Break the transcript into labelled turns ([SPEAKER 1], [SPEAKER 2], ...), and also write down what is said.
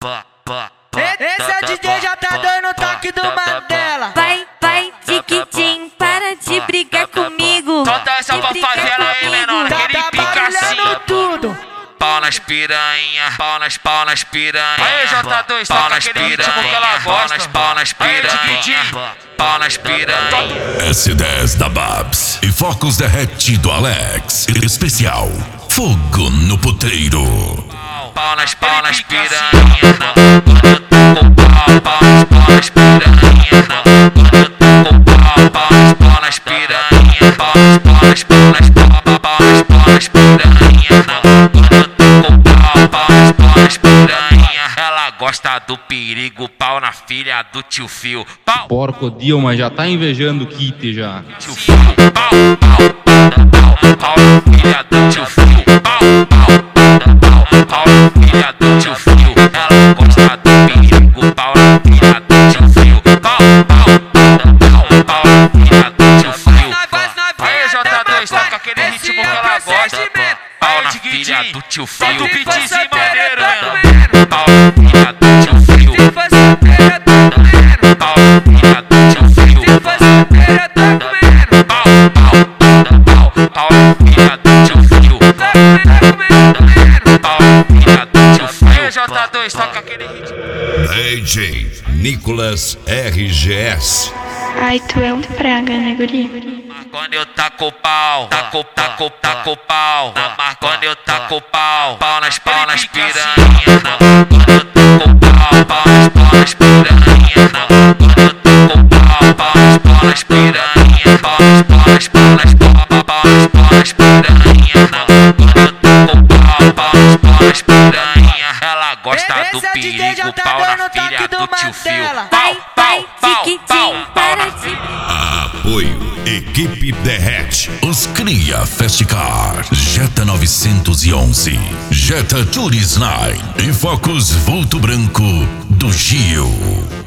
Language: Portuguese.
[SPEAKER 1] Esse é o DJ, já tá dando o toque do Mandela.
[SPEAKER 2] Vai, tiquitim, para de brigar comigo.
[SPEAKER 3] Solta essa pra favela aí, menor, aquele
[SPEAKER 1] Tá
[SPEAKER 3] pica
[SPEAKER 1] barulhando
[SPEAKER 3] assim.
[SPEAKER 1] tudo.
[SPEAKER 3] Pau nas piranha, pau nas piranha. Aí, J2, toca aquele ritmo que ela gosta. Pau nas piranha, pau nas piranha.
[SPEAKER 4] S10 da Babs e Focos derretido Alex. Especial Fogo no Puteiro.
[SPEAKER 3] Pau nas piranha. Quando eu tô com pau nas piranha. Quando eu tô com pau nas piranha. Pau nas piranha. Quando eu tô com pau nas piranha. Ela gosta do perigo, pau na filha do tio Fio. Pau,
[SPEAKER 5] Porco Dilma já tá invejando o kit já.
[SPEAKER 3] tio Fio. Pau na filha do tio Fio. Pau na filha do tio Fio. Ela gosta do perigo, pau na filha do tio Fio. Pau na filha do tio Fio. Aí, J2, toca aquele ritmo que ela gosta. Pau na filha do tio Fio. Solta o beatzinho maneiro, menor. Pau na filha do tio Fio. Pau na filha do tio Fio. Pau na filha do tio Fio. Pau na filha do tio Fio. Aí, J2, toca aquele ritmo.
[SPEAKER 4] DJ Nicolas RGS.
[SPEAKER 6] Ai, tu é um praga, né, guri?
[SPEAKER 3] Quando eu taco pau, taco pau. Mas quando eu taco pau nas piranha. Quando eu taco pau nas piranha. Quando eu taco pau nas piranha. Pau nas piranha. Quando eu taco pau nas piranha. Ela gosta do
[SPEAKER 1] Esse é o DJ, já
[SPEAKER 3] perigo,
[SPEAKER 1] tá
[SPEAKER 3] pau
[SPEAKER 1] dando
[SPEAKER 3] na
[SPEAKER 1] o toque
[SPEAKER 3] filha
[SPEAKER 1] do
[SPEAKER 3] do tio Fio.
[SPEAKER 1] Mandela.
[SPEAKER 2] Vai, tiquitim, para de
[SPEAKER 4] Apoio Equipe Derrete. Os Cria Festicar. Jetta 911. Jetta Turis 9. E Focus Vulto Branco do Gio.